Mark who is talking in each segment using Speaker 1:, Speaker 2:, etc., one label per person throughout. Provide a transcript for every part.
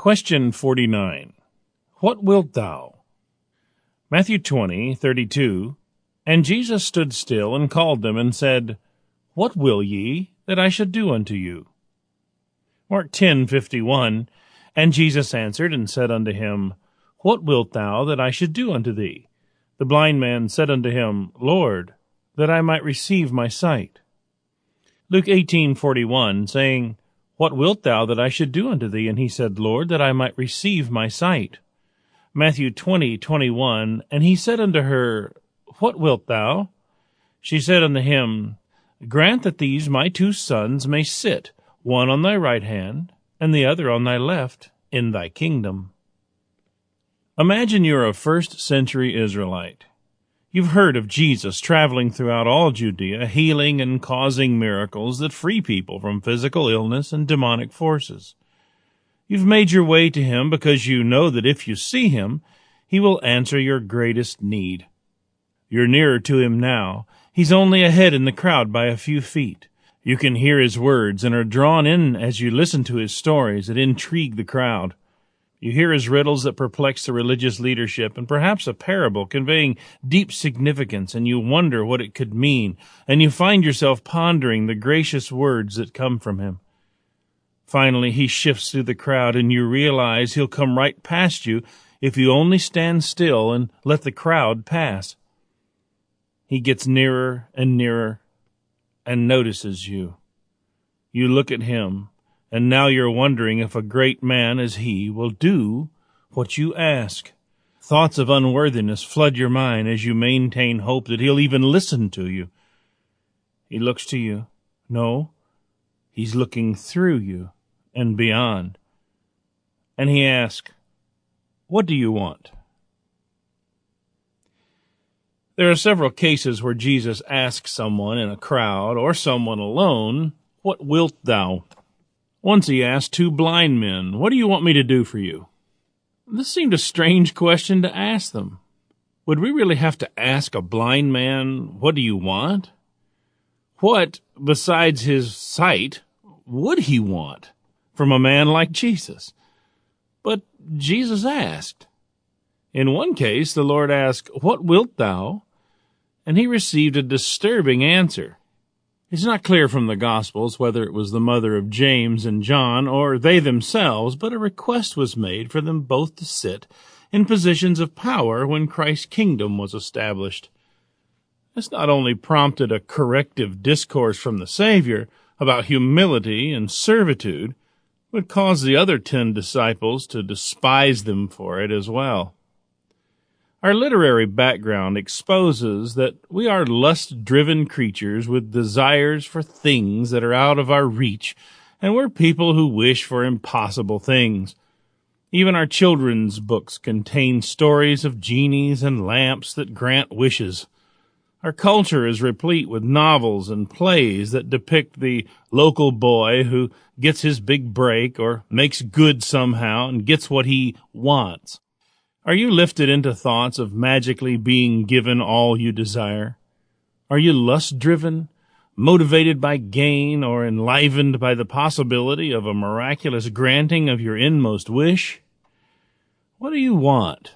Speaker 1: Question 49. What wilt thou? Matthew 20:32. And Jesus stood still and called them and said, What will ye that I should do unto you? Mark 10:51. And Jesus answered and said unto him, What wilt thou that I should do unto thee? The blind man said unto him, Lord, that I might receive my sight. Luke 18:41, saying, What wilt thou that I should do unto thee? And he said, Lord, that I might receive my sight. Matthew 20:21, and he said unto her, What wilt thou? She said unto him, Grant that these my two sons may sit, one on thy right hand, and the other on thy left, in thy kingdom. Imagine you're a first-century Israelite. You've heard of Jesus traveling throughout all Judea, healing and causing miracles that free people from physical illness and demonic forces. You've made your way to him because you know that if you see him, he will answer your greatest need. You're nearer to him now. He's only ahead in the crowd by a few feet. You can hear his words and are drawn in as you listen to his stories that intrigue the crowd. You hear his riddles that perplex the religious leadership, and perhaps a parable conveying deep significance, and you wonder what it could mean, and you find yourself pondering the gracious words that come from him. Finally, he shifts through the crowd, and you realize he'll come right past you if you only stand still and let the crowd pass. He gets nearer and nearer and notices you. You look at him, and now you're wondering if a great man as he will do what you ask. Thoughts of unworthiness flood your mind as you maintain hope that he'll even listen to you. He looks to you. No, he's looking through you and beyond. And he asks, What do you want? There are several cases where Jesus asks someone in a crowd or someone alone, What wilt thou? Once he asked two blind men, What do you want me to do for you? This seemed a strange question to ask them. Would we really have to ask a blind man, What do you want? What, besides his sight, would he want from a man like Jesus? But Jesus asked. In one case, the Lord asked, What wilt thou? And he received a disturbing answer. It's not clear from the Gospels whether it was the mother of James and John or they themselves, but a request was made for them both to sit in positions of power when Christ's kingdom was established. This not only prompted a corrective discourse from the Savior about humility and servitude, but caused the other 10 disciples to despise them for it as well. Our literary background exposes that we are lust-driven creatures with desires for things that are out of our reach, and we're people who wish for impossible things. Even our children's books contain stories of genies and lamps that grant wishes. Our culture is replete with novels and plays that depict the local boy who gets his big break or makes good somehow and gets what he wants. Are you lifted into thoughts of magically being given all you desire? Are you lust-driven, motivated by gain, or enlivened by the possibility of a miraculous granting of your inmost wish? What do you want?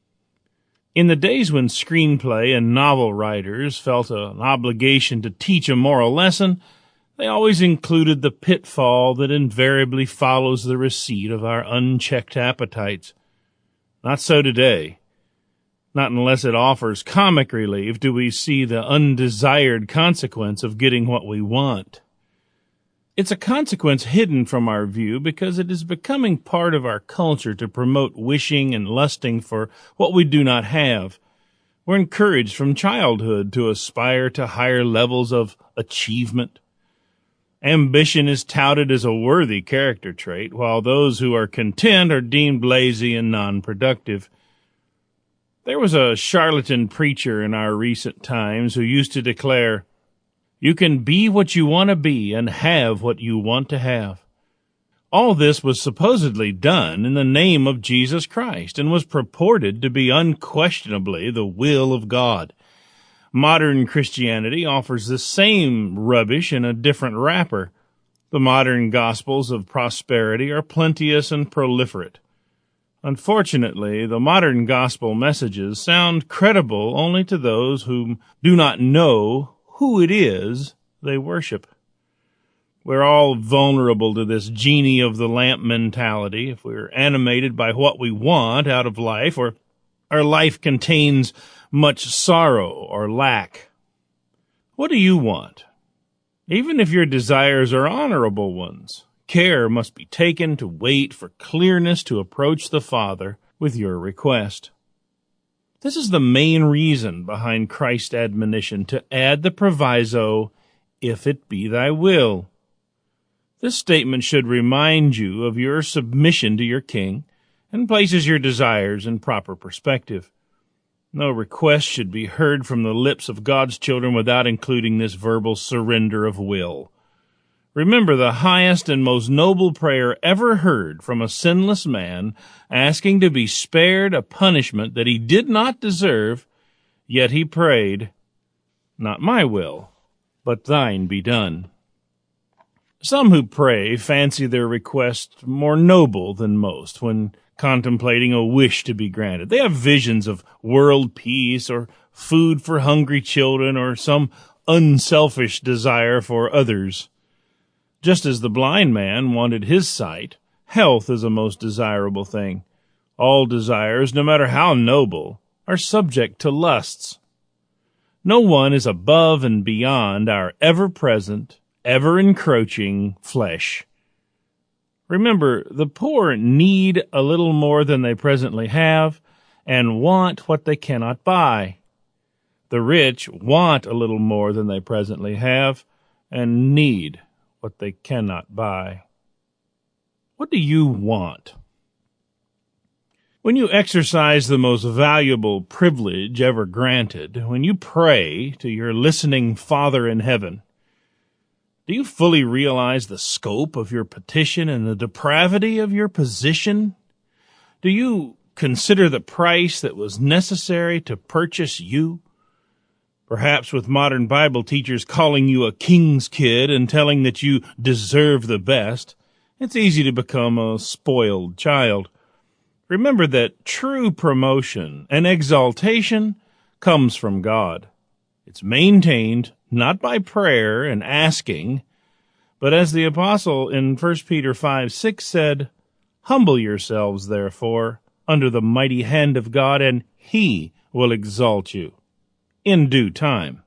Speaker 1: In the days when screenplay and novel writers felt an obligation to teach a moral lesson, they always included the pitfall that invariably follows the receipt of our unchecked appetites. Not so today. Not unless it offers comic relief do we see the undesired consequence of getting what we want. It's a consequence hidden from our view because it is becoming part of our culture to promote wishing and lusting for what we do not have. We're encouraged from childhood to aspire to higher levels of achievement. Ambition is touted as a worthy character trait, while those who are content are deemed lazy and non-productive. There was a charlatan preacher in our recent times who used to declare, You can be what you want to be and have what you want to have. All this was supposedly done in the name of Jesus Christ and was purported to be unquestionably the will of God. Modern Christianity offers the same rubbish in a different wrapper. The modern gospels of prosperity are plenteous and proliferate. Unfortunately, the modern gospel messages sound credible only to those who do not know who it is they worship. We're all vulnerable to this genie of the lamp mentality if we're animated by what we want out of life, or our life contains much sorrow or lack. What do you want? Even if your desires are honorable ones, care must be taken to wait for clearness to approach the Father with your request. This is the main reason behind Christ's admonition to add the proviso, "if it be thy will." This statement should remind you of your submission to your King and places your desires in proper perspective. No request should be heard from the lips of God's children without including this verbal surrender of will. Remember the highest and most noble prayer ever heard from a sinless man, asking to be spared a punishment that he did not deserve, yet he prayed, "Not my will, but thine be done." Some who pray fancy their request more noble than most when contemplating a wish to be granted. They have visions of world peace or food for hungry children or some unselfish desire for others. Just as the blind man wanted his sight, health is a most desirable thing. All desires, no matter how noble, are subject to lusts. No one is above and beyond our ever-present, ever-encroaching flesh. Remember, the poor need a little more than they presently have and want what they cannot buy. The rich want a little more than they presently have and need what they cannot buy. What do you want? When you exercise the most valuable privilege ever granted, when you pray to your listening Father in heaven, do you fully realize the scope of your petition and the depravity of your position? Do you consider the price that was necessary to purchase you? Perhaps with modern Bible teachers calling you a king's kid and telling that you deserve the best, it's easy to become a spoiled child. Remember that true promotion and exaltation comes from God. It's maintained not by prayer and asking, but as the apostle in 1 Peter 5:6 said, "Humble yourselves, therefore, under the mighty hand of God, and he will exalt you in due time."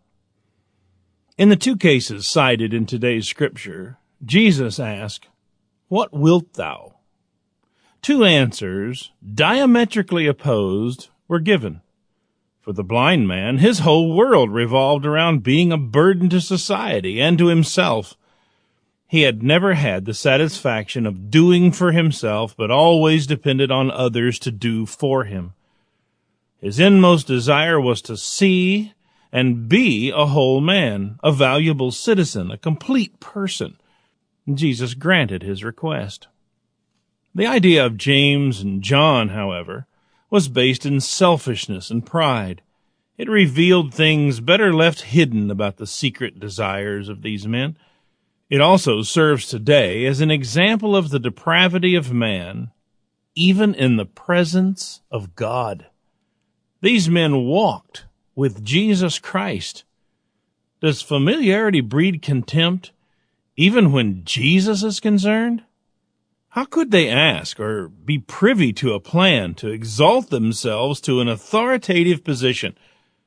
Speaker 1: In the two cases cited in today's scripture, Jesus asked, "What wilt thou?" Two answers, diametrically opposed, were given. For the blind man, his whole world revolved around being a burden to society and to himself. He had never had the satisfaction of doing for himself, but always depended on others to do for him. His inmost desire was to see and be a whole man, a valuable citizen, a complete person. Jesus granted his request. The idea of James and John, however, was based in selfishness and pride. It revealed things better left hidden about the secret desires of these men. It also serves today as an example of the depravity of man, even in the presence of God. These men walked with Jesus Christ. Does familiarity breed contempt, even when Jesus is concerned? How could they ask or be privy to a plan to exalt themselves to an authoritative position?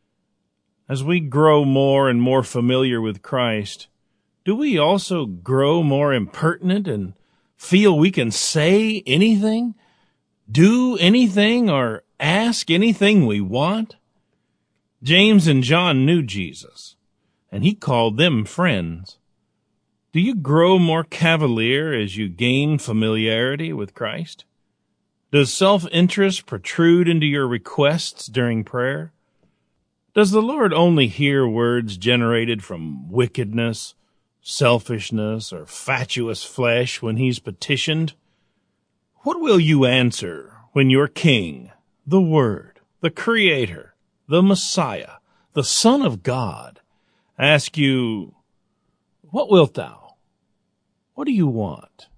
Speaker 1: As we grow more and more familiar with Christ, do we also grow more impertinent and feel we can say anything, do anything, or ask anything we want? James and John knew Jesus, and he called them friends. Do you grow more cavalier as you gain familiarity with Christ? Does self-interest protrude into your requests during prayer? Does the Lord only hear words generated from wickedness, selfishness, or fatuous flesh when he's petitioned? What will you answer when your King, the Word, the Creator, the Messiah, the Son of God, ask you, "What wilt thou?" What do you want?